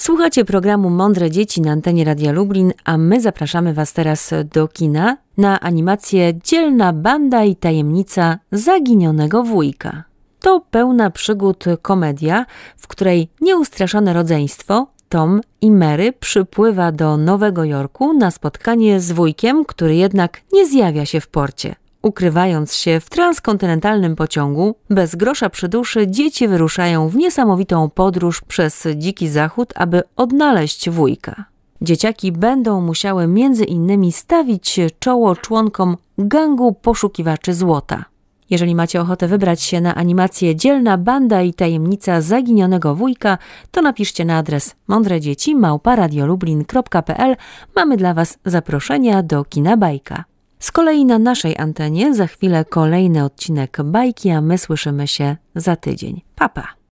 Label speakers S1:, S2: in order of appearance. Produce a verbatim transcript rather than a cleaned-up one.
S1: Słuchacie programu Mądre Dzieci na antenie Radia Lublin, a my zapraszamy Was teraz do kina na animację Dzielna banda i tajemnica zaginionego wujka. To pełna przygód komedia, w której nieustraszone rodzeństwo Tom i Mary przypływa do Nowego Jorku na spotkanie z wujkiem, który jednak nie zjawia się w porcie. Ukrywając się w transkontynentalnym pociągu, bez grosza przy duszy dzieci wyruszają w niesamowitą podróż przez Dziki Zachód, aby odnaleźć wujka. Dzieciaki będą musiały między innymi stawić czoło członkom gangu poszukiwaczy złota. Jeżeli macie ochotę wybrać się na animację Dzielna banda i tajemnica zaginionego wujka, to napiszcie na adres mądredzieci małpa radiolublin kropka pe el. Mamy dla Was zaproszenia do kina Bajka. Z kolei na naszej antenie za chwilę kolejny odcinek Bajki, a my słyszymy się za tydzień. Pa, pa!